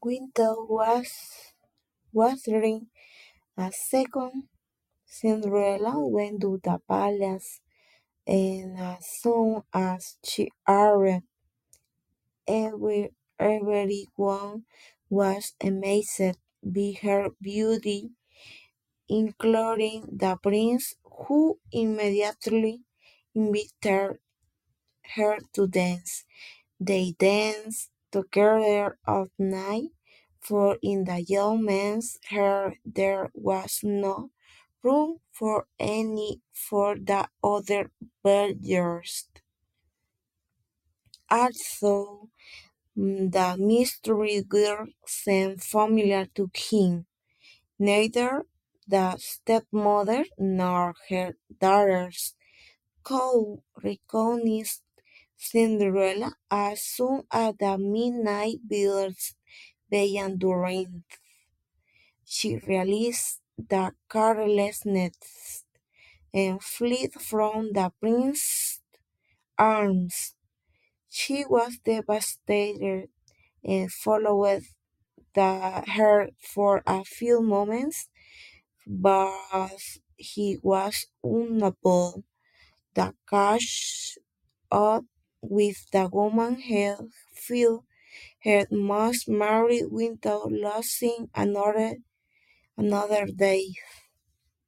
Window was during a second. Cinderella went to the palace, and as soon as she arrived, everyone was amazed by her beauty, including the prince, who immediately invited her to dance. They danced together all night, for in the young man's heart there was no room for any for the other villagers. Also, the mystery girl seemed familiar to him. Neither the stepmother nor her daughters could recognize Cinderella as soon as the midnight bells began to ring. She realized the carelessness and fled from the prince's arms. She was devastated and followed her for a few moments, but he was unable to catch up with the woman had filled her must marry without losing another day.